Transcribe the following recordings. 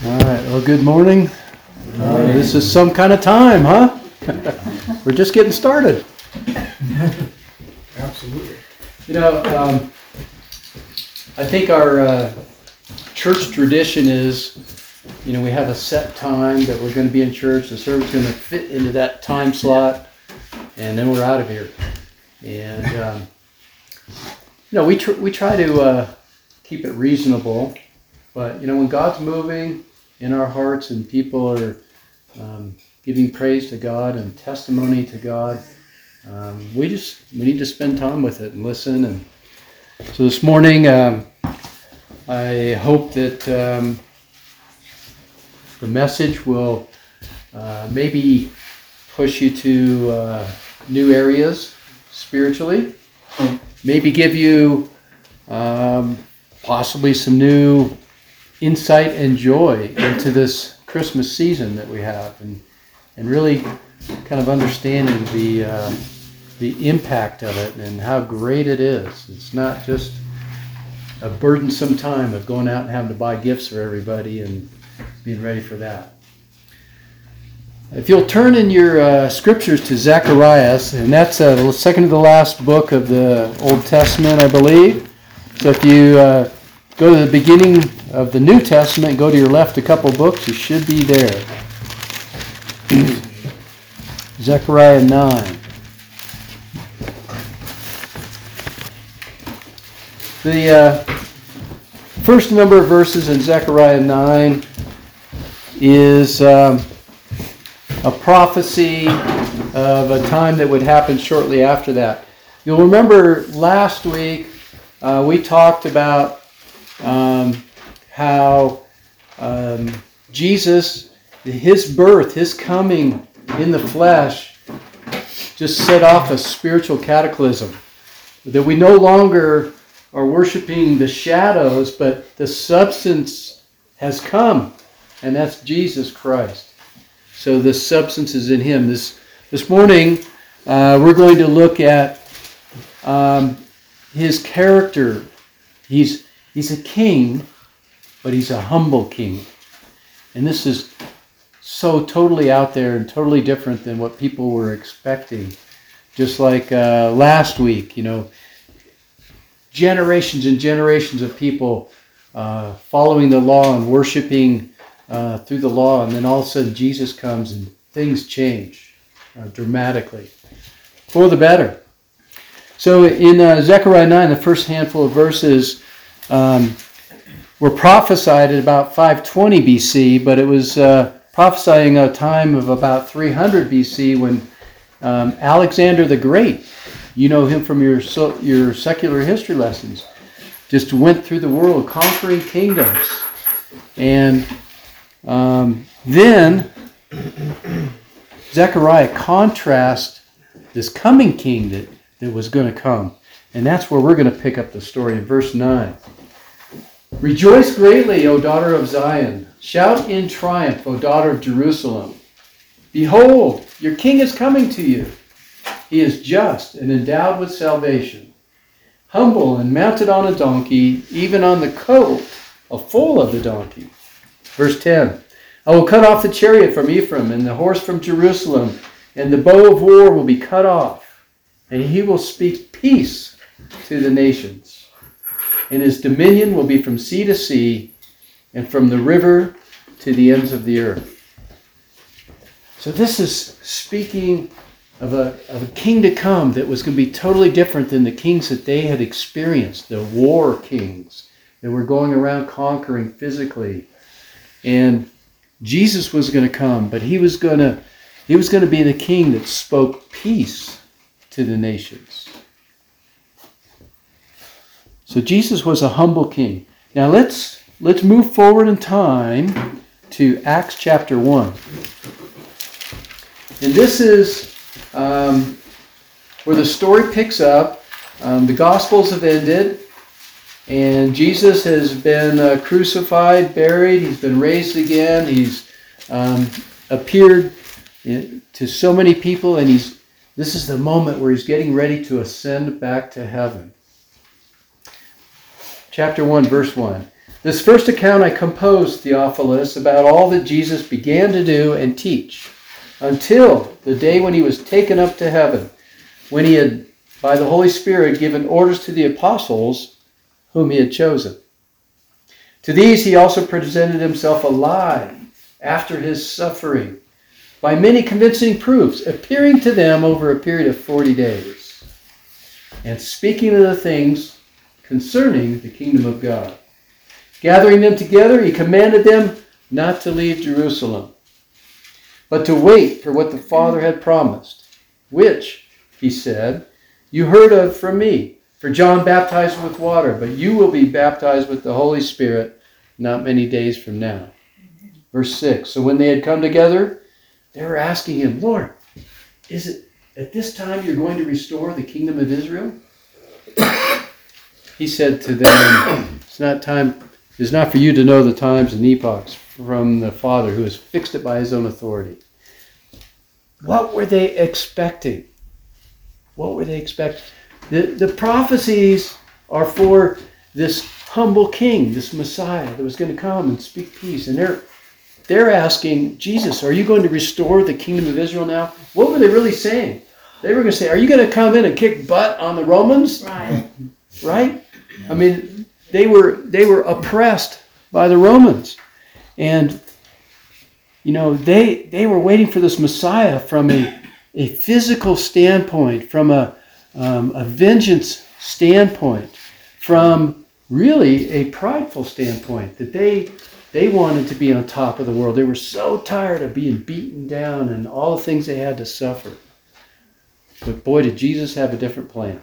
All right, well, good morning. This is some kind of time, huh? We're just getting started. Absolutely. You know, I think our church tradition is, we have a set time that we're going to be in church. The service is going to fit into that time slot, and then we're out of here. And, we try to keep it reasonable. But, when God's moving in our hearts and people are giving praise to God and testimony to God, we need to spend time with it and listen. And so this morning, I hope that the message will maybe push you to new areas spiritually, maybe give you possibly some new insight and joy into this Christmas season that we have, and really kind of understanding the impact of it and how great it is. It's not just a burdensome time of going out and having to buy gifts for everybody and being ready for that. If you'll turn in your scriptures to Zechariah, and that's the second to the last book of the Old Testament, I believe. So if you go to the beginning of the New Testament, go to your left a couple books, you should be there. Zechariah 9. The first number of verses in Zechariah 9 is a prophecy of a time that would happen shortly after that. You'll remember last week we talked about how Jesus, his birth, his coming in the flesh, just set off a spiritual cataclysm. That we no longer are worshiping the shadows, but the substance has come, and that's Jesus Christ. So the substance is in him. This morning, we're going to look at his character. He's a king, but he's a humble king. And this is so totally out there and totally different than what people were expecting. Just like last week, generations and generations of people following the law and worshiping through the law, and then all of a sudden Jesus comes and things change dramatically for the better. So in Zechariah 9, the first handful of verses were prophesied at about 520 BC, but it was prophesying a time of about 300 BC when Alexander the Great, you know him from your secular history lessons, just went through the world conquering kingdoms. And then Zechariah contrasts this coming king that was going to come. And that's where we're going to pick up the story in verse 9. Rejoice greatly, O daughter of Zion. Shout in triumph, O daughter of Jerusalem. Behold, your king is coming to you. He is just and endowed with salvation, humble and mounted on a donkey, even on the colt, a foal of the donkey. Verse 10. I will cut off the chariot from Ephraim and the horse from Jerusalem, and the bow of war will be cut off, and he will speak peace to the nations. And his dominion will be from sea to sea, and from the river to the ends of the earth. So this is speaking of a king to come that was going to be totally different than the kings that they had experienced, the war kings that were going around conquering physically. And Jesus was going to come, but he was going to be the king that spoke peace to the nations. So Jesus was a humble king. Now let's move forward in time to Acts chapter 1. And this is where the story picks up. The Gospels have ended, and Jesus has been crucified, buried, he's been raised again, he's appeared to so many people, and this is the moment where he's getting ready to ascend back to heaven. Chapter 1, verse 1. This first account I composed, Theophilus, about all that Jesus began to do and teach until the day when he was taken up to heaven, when he had, by the Holy Spirit, given orders to the apostles whom he had chosen. To these he also presented himself alive after his suffering, by many convincing proofs, appearing to them over a period of 40 days, and speaking of the things concerning the kingdom of God. Gathering them together, he commanded them not to leave Jerusalem, but to wait for what the Father had promised, which, he said, you heard of from me. For John baptized with water, but you will be baptized with the Holy Spirit not many days from now. Verse 6, so when they had come together, they were asking him, Lord, is it at this time you're going to restore the kingdom of Israel? He said to them, it's not for you to know the times and epochs from the Father who has fixed it by his own authority. What were they expecting? What were they expecting? The prophecies are for this humble king, this Messiah that was going to come and speak peace. And they're asking, Jesus, are you going to restore the kingdom of Israel now? What were they really saying? They were going to say, are you going to come in and kick butt on the Romans? Right. Right? I mean, they were oppressed by the Romans. And, you know, they were waiting for this Messiah from a physical standpoint, from a vengeance standpoint, from really a prideful standpoint, that they wanted to be on top of the world. They were so tired of being beaten down and all the things they had to suffer. But boy, did Jesus have a different plan.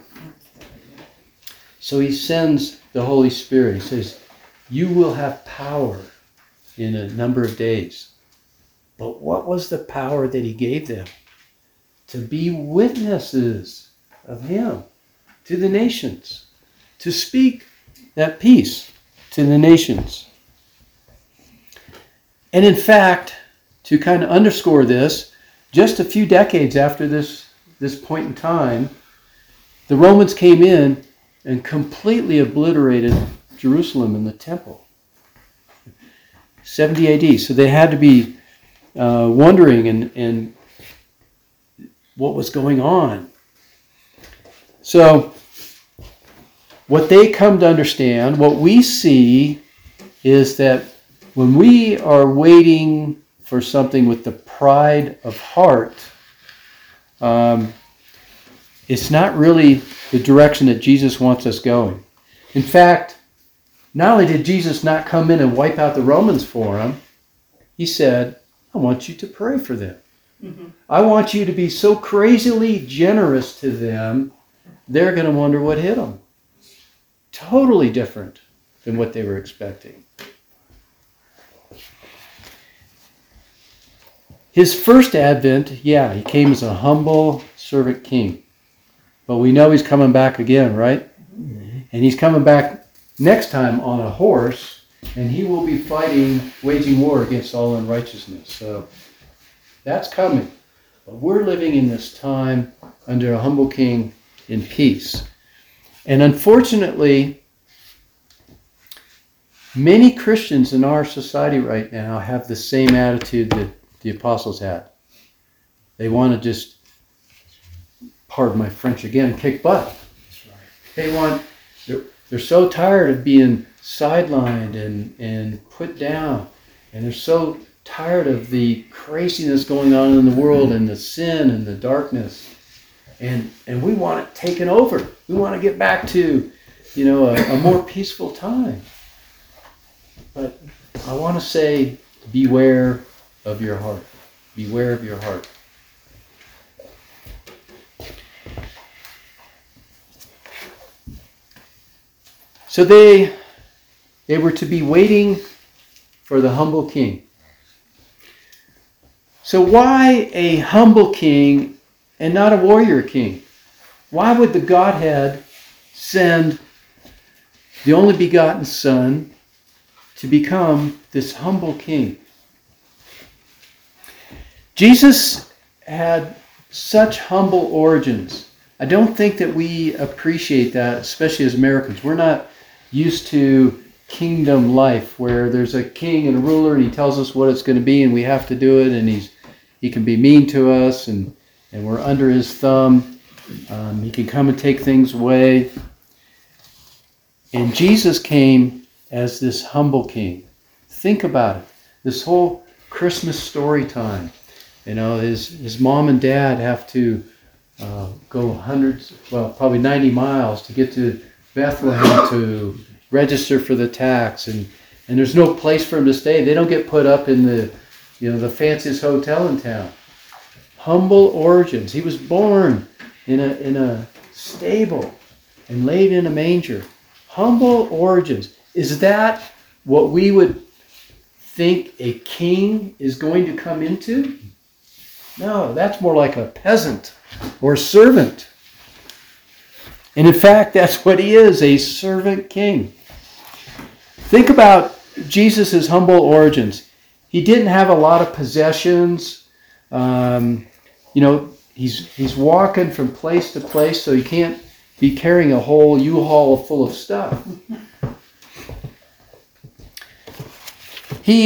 So he sends the Holy Spirit. He says, you will have power in a number of days. But what was the power that he gave them? To be witnesses of him to the nations. To speak that peace to the nations. And in fact, to kind of underscore this, just a few decades after this point in time, the Romans came in and completely obliterated Jerusalem and the temple. 70 AD. So they had to be wondering and what was going on. So what they come to understand, what we see, is that when we are waiting for something with the pride of heart, it's not really the direction that Jesus wants us going. In fact, not only did Jesus not come in and wipe out the Romans for them, he said, I want you to pray for them. Mm-hmm. I want you to be so crazily generous to them, they're going to wonder what hit them. Totally different than what they were expecting. His first advent, he came as a humble servant king. But we know he's coming back again, right? Mm-hmm. And he's coming back next time on a horse, and he will be waging war against all unrighteousness. So that's coming. But we're living in this time under a humble king in peace. And unfortunately, many Christians in our society right now have the same attitude that the apostles had. They want to just, pardon my French again, kick butt. That's right. They're so tired of being sidelined and put down. And they're so tired of the craziness going on in the world and the sin and the darkness. And we want it taken over. We want to get back to, a more peaceful time. But I want to say, beware of your heart. Beware of your heart. So they were to be waiting for the humble king. So why a humble king and not a warrior king? Why would the Godhead send the only begotten Son to become this humble king? Jesus had such humble origins. I don't think that we appreciate that, especially as Americans. We're not used to kingdom life where there's a king and a ruler and he tells us what it's going to be and we have to do it, and he can be mean to us and we're under his thumb. He can come and take things away. And Jesus came as this humble king. Think about it. This whole Christmas story time. His mom and dad have to go probably 90 miles to get to Bethlehem to register for the tax, and there's no place for him to stay. They don't get put up in the fanciest hotel in town. Humble origins. He was born in a stable and laid in a manger. Humble origins. Is that what we would think a king is going to come into? No, that's more like a peasant or servant. And in fact, that's what he is, a servant king. Think about Jesus' humble origins. He didn't have a lot of possessions. He's walking from place to place, so he can't be carrying a whole U-Haul full of stuff. He,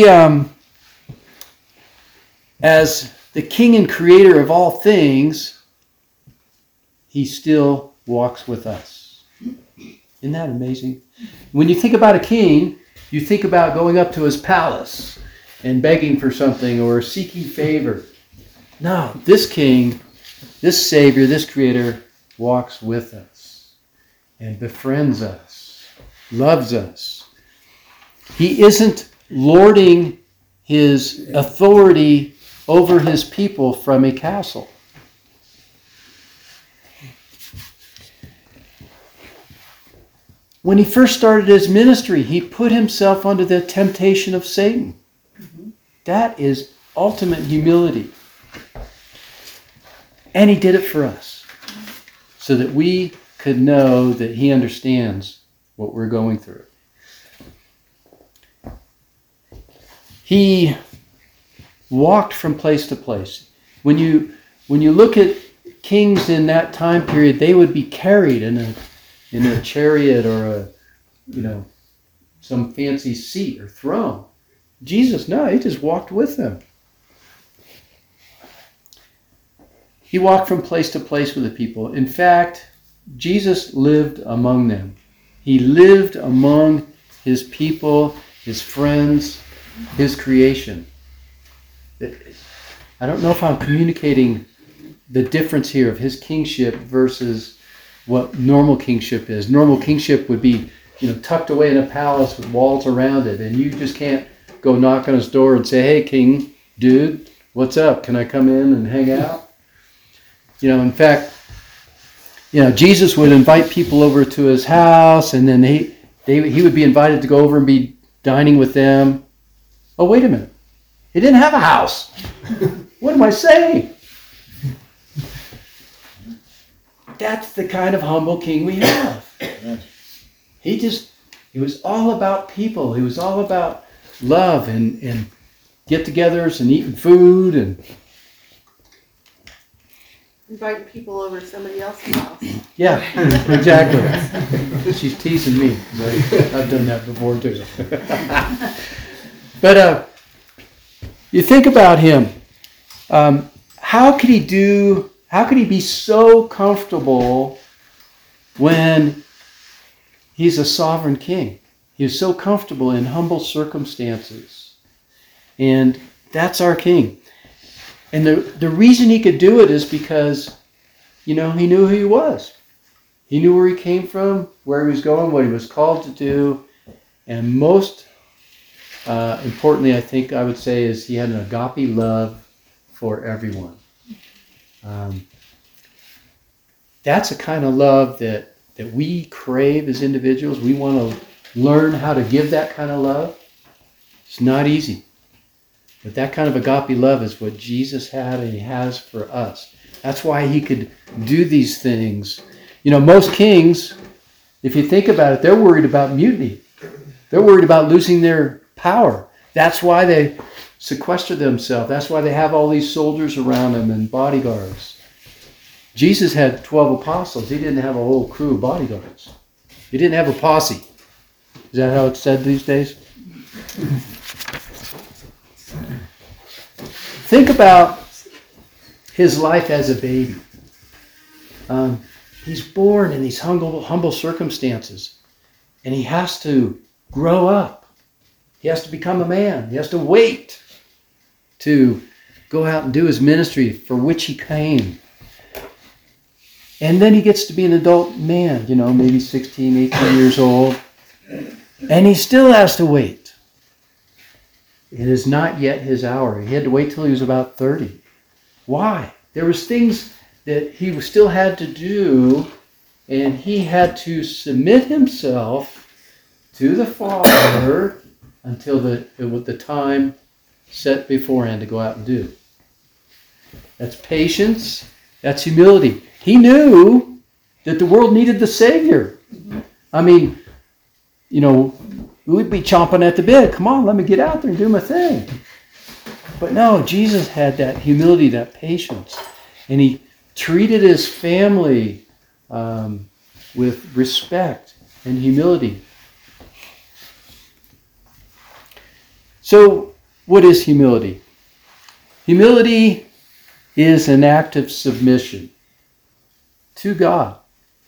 as the king and creator of all things, he still walks with us. Isn't that amazing? When you think about a king, you think about going up to his palace and begging for something or seeking favor. No, this king, this Savior, this Creator walks with us and befriends us, loves us. He isn't lording his authority over his people from a castle. When he first started his ministry, he put himself under the temptation of Satan. That is ultimate humility. And he did it for us so that we could know that he understands what we're going through. He walked from place to place. When you look at kings in that time period, they would be carried in a chariot or some fancy seat or throne. Jesus, no, he just walked with them. He walked from place to place with the people. In fact, Jesus lived among them. He lived among his people, his friends, his creation. I don't know if I'm communicating the difference here of his kingship versus what normal kingship is. Normal kingship would be, tucked away in a palace with walls around it, and you just can't go knock on his door and say, "Hey, king, dude, what's up? Can I come in and hang out?" In fact, Jesus would invite people over to his house, and then he would be invited to go over and be dining with them. Oh, wait a minute. He didn't have a house. What am I saying? That's the kind of humble king we have. He was all about people. He was all about love and get-togethers and eating food and inviting people over to somebody else's house. Yeah, exactly. She's teasing me. I've done that before too. But you think about him. How could he be so comfortable when he's a sovereign king? He was so comfortable in humble circumstances. And that's our king. And the reason he could do it is because, he knew who he was. He knew where he came from, where he was going, what he was called to do. And most importantly, I think I would say, is he had an agape love for everyone. That's a kind of love that we crave as individuals. We want to learn how to give that kind of love. It's not easy. But that kind of agape love is what Jesus had and he has for us. That's why he could do these things. Most kings, if you think about it, they're worried about mutiny. They're worried about losing their power. That's why they sequester themselves. That's why they have all these soldiers around them and bodyguards. Jesus had 12 apostles. He didn't have a whole crew of bodyguards. He didn't have a posse. Is that how it's said these days? Think about his life as a baby. He's born in these humble circumstances, and he has to grow up. He has to become a man. He has to wait to go out and do his ministry for which he came. And then he gets to be an adult man, maybe 16, 18 years old. And he still has to wait. It is not yet his hour. He had to wait till he was about 30. Why? There was things that he still had to do, and he had to submit himself to the Father until the time set beforehand to go out and do. That's patience. That's humility. He knew that the world needed the Savior. I mean, we'd be chomping at the bit. Come on, let me get out there and do my thing. But no, Jesus had that humility, that patience. And he treated his family with respect and humility. So, what is humility? Humility is an act of submission to God.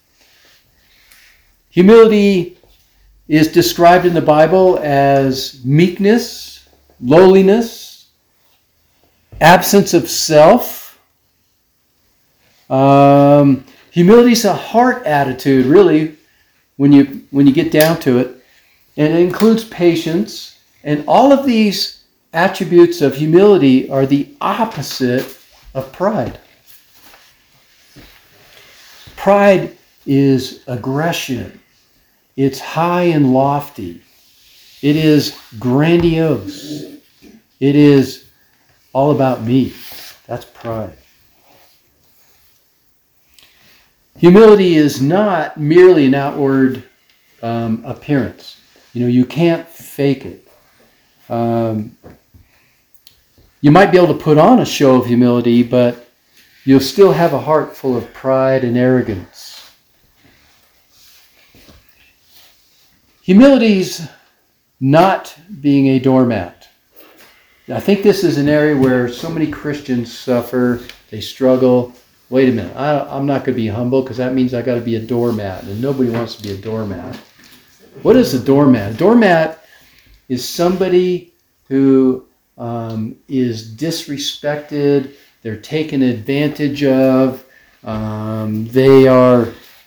Humility is described in the Bible as meekness, lowliness, absence of self. Humility is a heart attitude, really, when you get down to it. And it includes patience. And all of these attributes of humility are the opposite of pride. Pride is aggression. It's high and lofty. It is grandiose. It is all about me. That's pride. Humility is not merely an outward appearance. You can't fake it. You might be able to put on a show of humility, but you'll still have a heart full of pride and arrogance. Humility's not being a doormat. I think this is an area where so many Christians suffer, they struggle. Wait a minute, I'm not going to be humble because that means I got to be a doormat, and nobody wants to be a doormat. What is a doormat? A doormat is somebody who is disrespected, they're taken advantage of, they are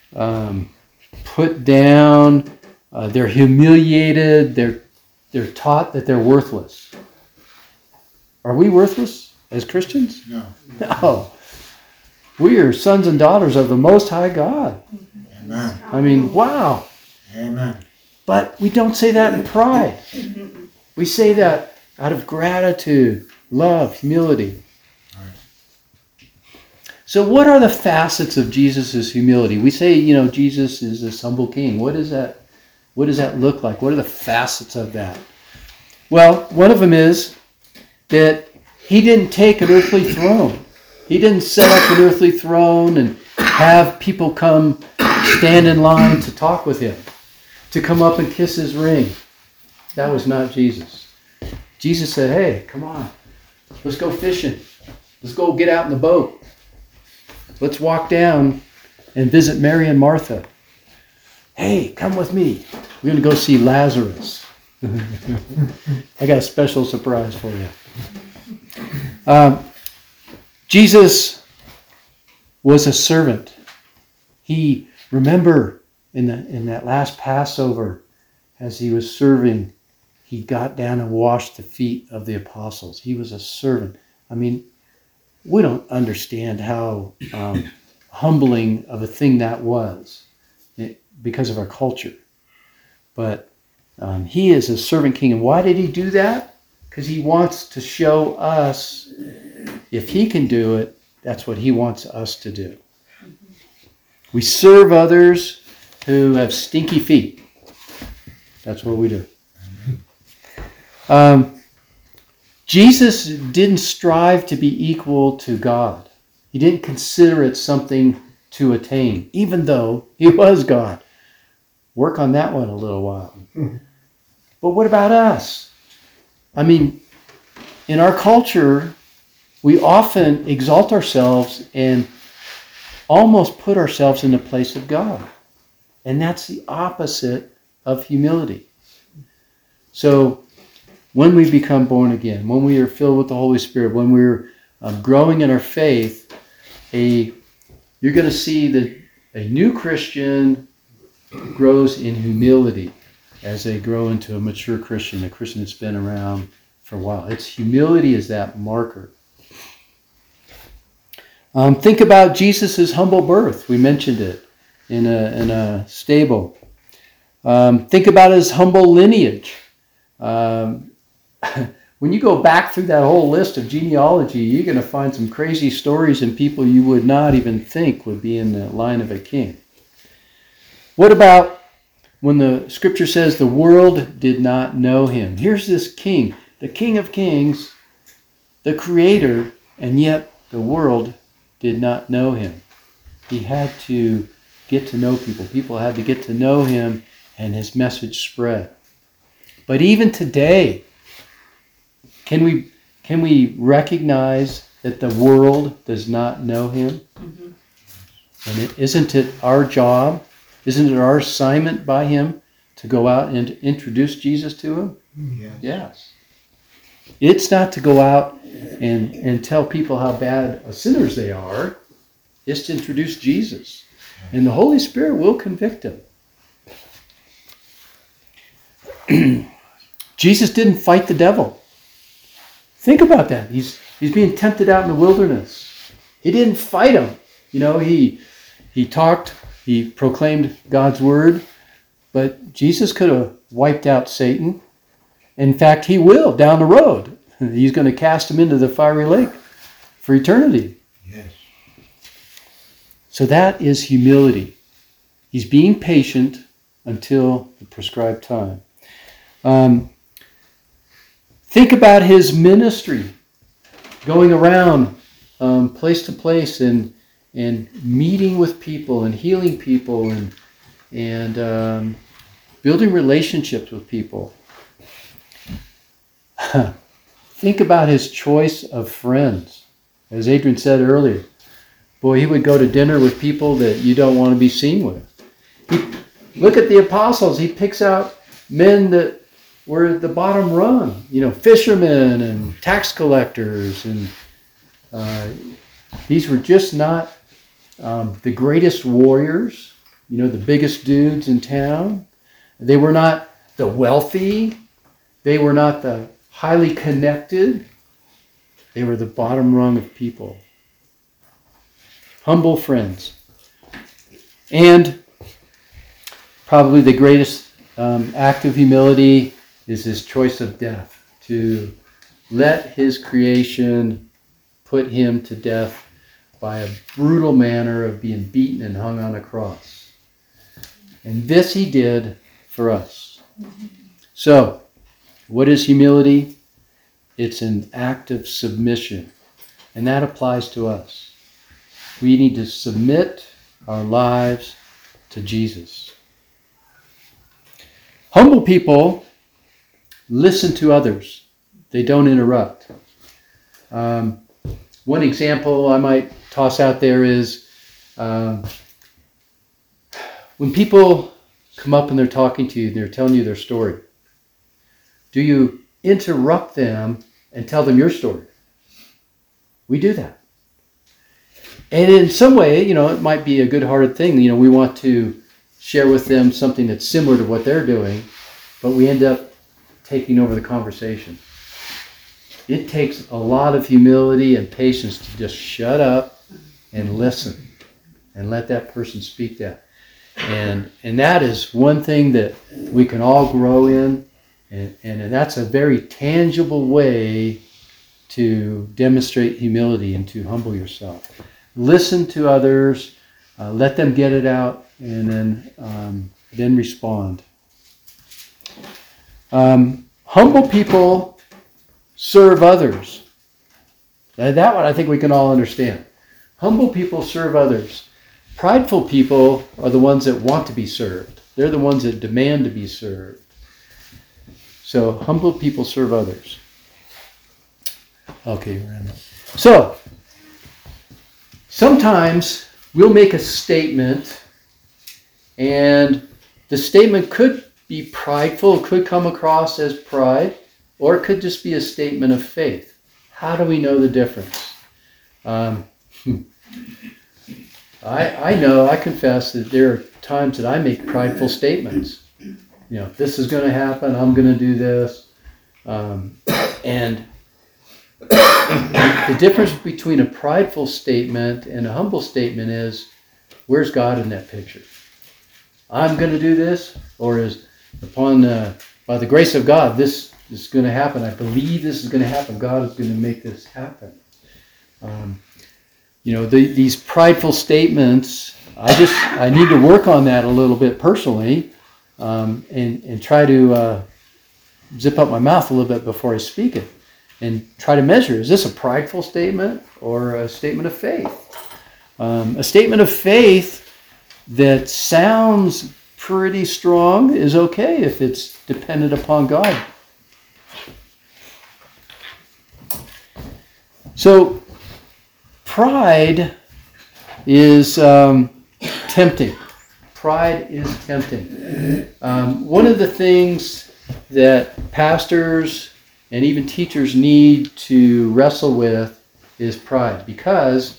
put down, they're humiliated, they're taught that they're worthless. Are we worthless as Christians? No. No. We are sons and daughters of the Most High God. Amen. I mean, wow. Amen. But we don't say that in pride. We say that out of gratitude, love, humility. Right. So what are the facets of Jesus' humility? We say, Jesus is this humble king. What does that look like? What are the facets of that? Well, one of them is that he didn't take an earthly throne. He didn't set up an earthly throne and have people come stand in line to talk with him, to come up and kiss his ring. That was not Jesus. Jesus said, hey, come on, let's go fishing. Let's go get out in the boat. Let's walk down and visit Mary and Martha. Hey, come with me. We're going to go see Lazarus. I got a special surprise for you. Jesus was a servant. Remember in that last Passover, as he was serving, he got down and washed the feet of the apostles. He was a servant. I mean, we don't understand how humbling of a thing that was because of our culture. But he is a servant king. And why did he do that? Because he wants to show us, if he can do it, that's what he wants us to do. We serve others who have stinky feet. That's what we do. Jesus didn't strive to be equal to God. He didn't consider it something to attain, even though he was God. Work on that one a little while. But what about us? I mean, in our culture, we often exalt ourselves and almost put ourselves in the place of God. And that's the opposite of humility. So when we become born again, when we are filled with the Holy Spirit, when we're growing in our faith, you're going to see that a new Christian grows in humility as they grow into a mature Christian, a Christian that's been around for a while. It's humility is that marker. Think about Jesus' humble birth. We mentioned it in a stable. Think about his humble lineage. When you go back through that whole list of genealogy, you're going to find some crazy stories and people you would not even think would be in the line of a king. What about when the scripture says the world did not know him? Here's this king, the King of Kings, the creator, and yet the world did not know him. He had to get to know people. People had to get to know him, and his message spread. But even today, can we recognize that the world does not know him? Mm-hmm. And isn't it our job? Isn't it our assignment by him to go out and introduce Jesus to him? Yes. Yes. It's not to go out and tell people how bad sinners they are. It's to introduce Jesus. And the Holy Spirit will convict them. Jesus didn't fight the devil. Think about that. He's being tempted out in the wilderness. He didn't fight him. You know, he talked, he proclaimed God's word, but Jesus could have wiped out Satan. In fact, he will down the road. He's going to cast him into the fiery lake for eternity. Yes. So that is humility. He's being patient until the prescribed time. Think about his ministry, going around place to place and meeting with people and healing people and building relationships with people. Think about his choice of friends. As Adrian said earlier, boy, he would go to dinner with people that you don't want to be seen with. Look at the apostles. He picks out men that were at the bottom rung, fishermen and tax collectors. And these were just not the greatest warriors, the biggest dudes in town. They were not the wealthy. They were not the highly connected. They were the bottom rung of people. Humble friends. And probably the greatest act of humility is his choice of death, to let his creation put him to death by a brutal manner of being beaten and hung on a cross. And this he did for us. So, what is humility? It's an act of submission, and that applies to us. We need to submit our lives to Jesus. Humble people listen to others. They don't interrupt. One example I might toss out there is when people come up and they're talking to you and they're telling you their story, do you interrupt them and tell them your story? We do that. And in some way, it might be a good-hearted thing. We want to share with them something that's similar to what they're doing, but we end up taking over the conversation. It takes a lot of humility and patience to just shut up and listen and let that person speak that. And that is one thing that we can all grow in, and that's a very tangible way to demonstrate humility and to humble yourself. Listen to others, let them get it out, and then respond. Humble people serve others. That one I think we can all understand. Humble people serve others. Prideful people are the ones that want to be served. They're the ones that demand to be served. So humble people serve others. Okay, Randall. So sometimes we'll make a statement, and the statement could be prideful, it could come across as pride, or it could just be a statement of faith. How do we know the difference? I confess that there are times that I make prideful statements. This is going to happen, I'm going to do this. And the difference between a prideful statement and a humble statement is, where's God in that picture? I'm going to do this, or is by the grace of God, this is going to happen. I believe this is going to happen. God is going to make this happen. These prideful statements, I need to work on that a little bit personally, and try to zip up my mouth a little bit before I speak it, and try to measure, is this a prideful statement or a statement of faith? A statement of faith that sounds pretty strong is okay if it's dependent upon God. So pride is tempting. Pride is tempting. One of the things that pastors and even teachers need to wrestle with is pride, because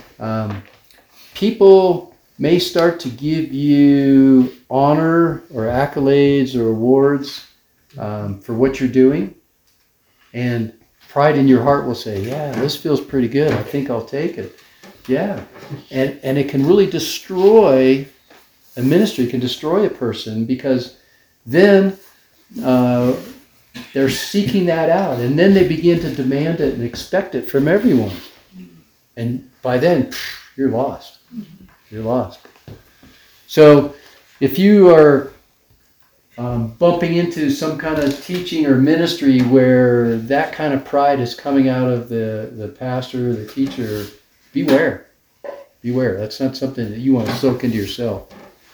people may start to give you honor or accolades or awards for what you're doing, and pride in your heart will say, yeah, this feels pretty good, I think I'll take it. Yeah, and it can really destroy a ministry, can destroy a person, because then they're seeking that out, and then they begin to demand it and expect it from everyone. And by then, you're lost. You're lost. So if you are bumping into some kind of teaching or ministry where that kind of pride is coming out of the pastor, the teacher, beware. Beware. That's not something that you want to soak into yourself.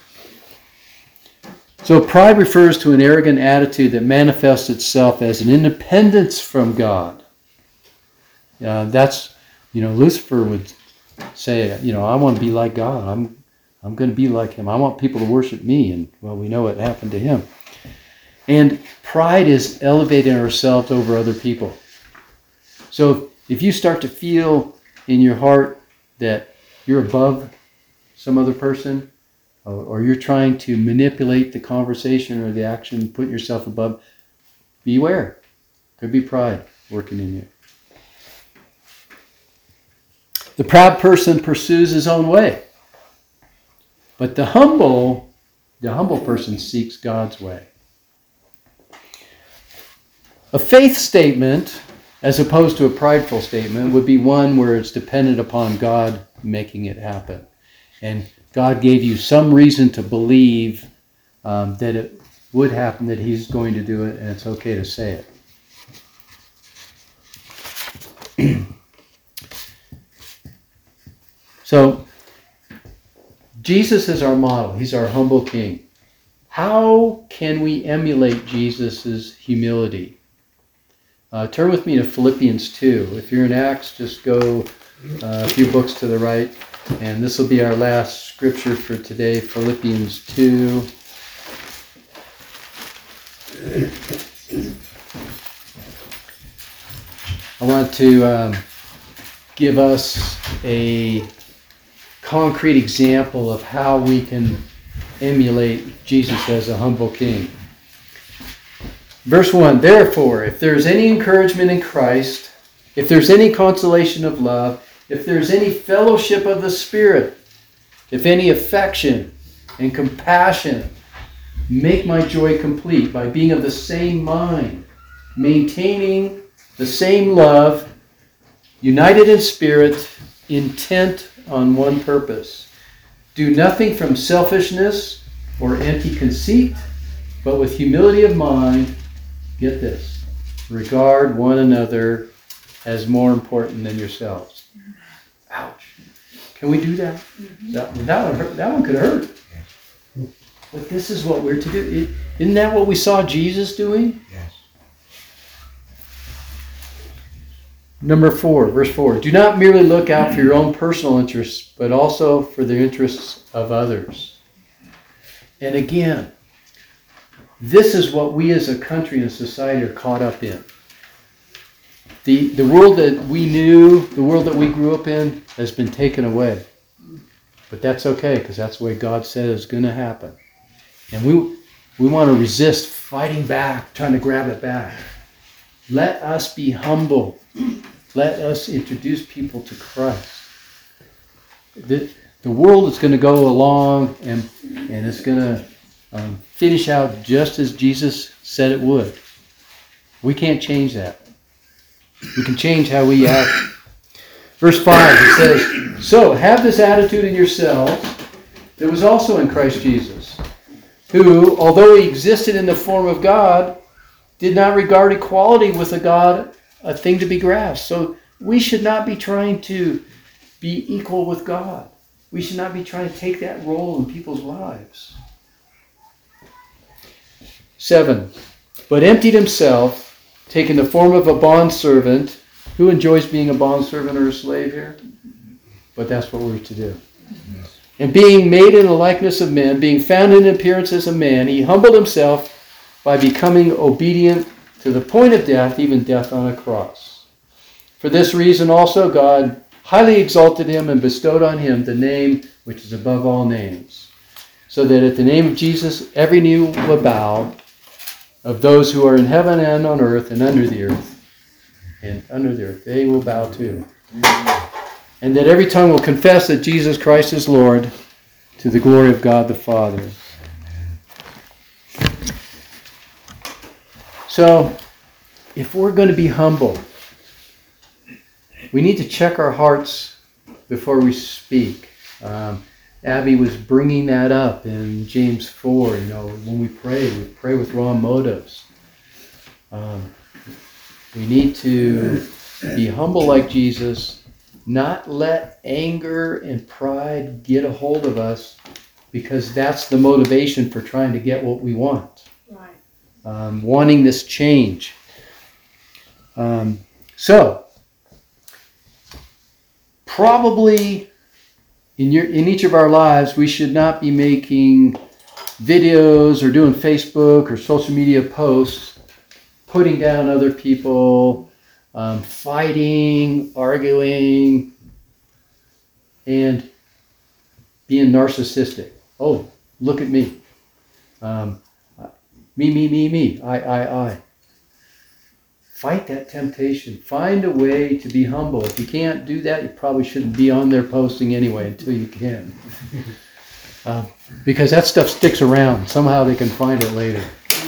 So pride refers to an arrogant attitude that manifests itself as an independence from God. That's, Lucifer would say, I want to be like God. I'm going to be like him. I want people to worship me. And, well, we know what happened to him. And pride is elevating ourselves over other people. So if you start to feel in your heart that you're above some other person, or you're trying to manipulate the conversation or the action, put yourself above, beware. Could be pride working in you. The proud person pursues his own way, but the humble person seeks God's way. A faith statement, as opposed to a prideful statement, would be one where it's dependent upon God making it happen. And God gave you some reason to believe that it would happen, that He's going to do it, and it's okay to say it. So, Jesus is our model. He's our humble King. How can we emulate Jesus' humility? Turn with me to Philippians 2. If you're in Acts, just go a few books to the right. And this will be our last scripture for today, Philippians 2. I want to give us a concrete example of how we can emulate Jesus as a humble King. Verse 1, therefore, if there is any encouragement in Christ, if there's any consolation of love, if there's any fellowship of the Spirit, if any affection and compassion, make my joy complete by being of the same mind, maintaining the same love, united in spirit, intent on one purpose. Do nothing from selfishness or empty conceit, but with humility of mind, get this, regard one another as more important than yourselves. Ouch. Can we do that? That one could hurt. But this is what we're to do. Isn't that what we saw Jesus doing? Yes. Number 4, verse 4. Do not merely look out for your own personal interests, but also for the interests of others. And again, this is what we as a country and society are caught up in. The world that we knew, the world that we grew up in, has been taken away. But that's okay, because that's the way God said it's going to happen. And we want to resist fighting back, trying to grab it back. Let us be humble. Let us introduce people to Christ. The world is going to go along and it's going to finish out just as Jesus said it would. We can't change that. We can change how we act. Verse 5, it says, so have this attitude in yourselves that was also in Christ Jesus, who, although he existed in the form of God, did not regard equality with a God a thing to be grasped. So we should not be trying to be equal with God. We should not be trying to take that role in people's lives. 7, but emptied himself, taking the form of a bondservant. Who enjoys being a bondservant or a slave here? But that's what we're to do. And being made in the likeness of men, being found in appearance as a man, he humbled himself by becoming obedient to the point of death, even death on a cross. For this reason also God highly exalted him and bestowed on him the name which is above all names, so that at the name of Jesus every knee will bow, of those who are in heaven and on earth and under the earth. And under the earth, they will bow too. And that every tongue will confess that Jesus Christ is Lord, to the glory of God the Father. So, if we're going to be humble, we need to check our hearts before we speak. Abby was bringing that up in James 4. When we pray with wrong motives. We need to be humble like Jesus, not let anger and pride get a hold of us, because that's the motivation for trying to get what we want. Right. Wanting this change. So, probably in each of our lives, we should not be making videos or doing Facebook or social media posts putting down other people, fighting, arguing, and being narcissistic. Oh, look at me. Me, I. Fight that temptation. Find a way to be humble. If you can't do that, you probably shouldn't be on there posting anyway until you can. Because that stuff sticks around. Somehow they can find it later.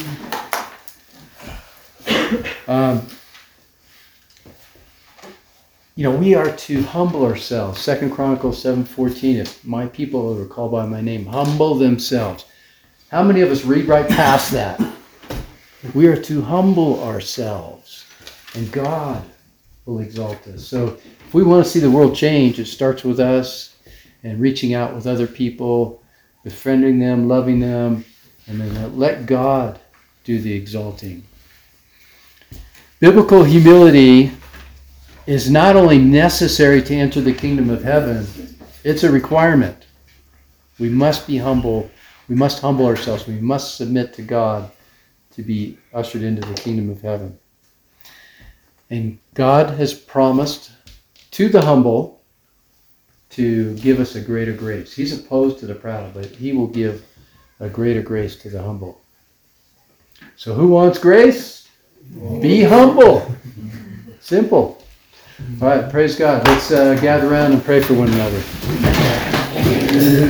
We are to humble ourselves. 2 Chronicles 7:14, if my people who are called by my name humble themselves. How many of us read right past that? We are to humble ourselves, and God will exalt us. So if we want to see the world change, it starts with us and reaching out with other people, befriending them, loving them, and then let God do the exalting. Biblical humility is not only necessary to enter the kingdom of heaven, it's a requirement. We must be humble. We must humble ourselves. We must submit to God to be ushered into the kingdom of heaven. And God has promised to the humble to give us a greater grace. He's opposed to the proud, but he will give a greater grace to the humble. So who wants grace? Be humble. Simple. All right, praise God. Let's gather around and pray for one another.